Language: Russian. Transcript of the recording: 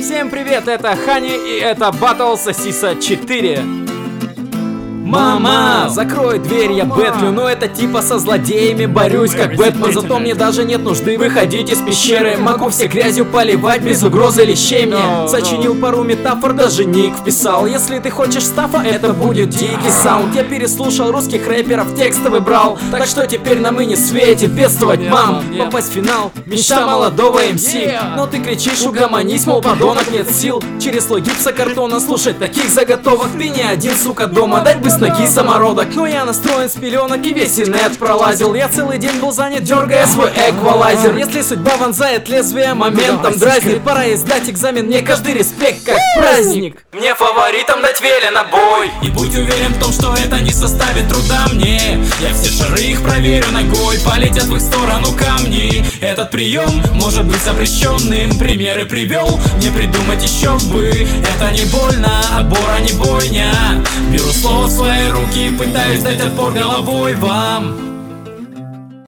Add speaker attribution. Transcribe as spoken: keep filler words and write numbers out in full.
Speaker 1: Всем привет, это Хани и это батл Сосиса четыре. Мама, закрой дверь, я бэтлю, но это типа со злодеями борюсь, как Бэтмен. Зато мне даже нет нужды выходить из пещеры. Могу все грязью поливать без угрозы лещей мне. Сочинил пару метафор, даже ник вписал. Если ты хочешь стафа, это будет дикий саунд. Я переслушал русских рэперов, тексты выбрал. Так что теперь нам и не светит бедствовать, мам. Попасть в финал, мечта молодого эм си. Но ты кричишь, угомонись, мол, подонок, нет сил. Через слой гипсокартона слушать таких заготовок. Ты не один, сука, дома, дать бы с ноги самородок. Но я настроен с пеленок и весь инет пролазил. Я целый день был занят, дергая свой эквалайзер. Если судьба вонзает лезвие моментом дразнит, пора издать экзамен, мне каждый респект как праздник. Мне фаворитом дать велено бой.
Speaker 2: И будь уверен в том, что это не составит труда мне. Я все шары их проверю ногой, полетят в их сторону камни. Этот прием может быть запрещенным, примеры привел, мне придумать еще бы. Это не больно, отбора не бойня. Беру слово в свои руки, пытаюсь дать отпор головой вам.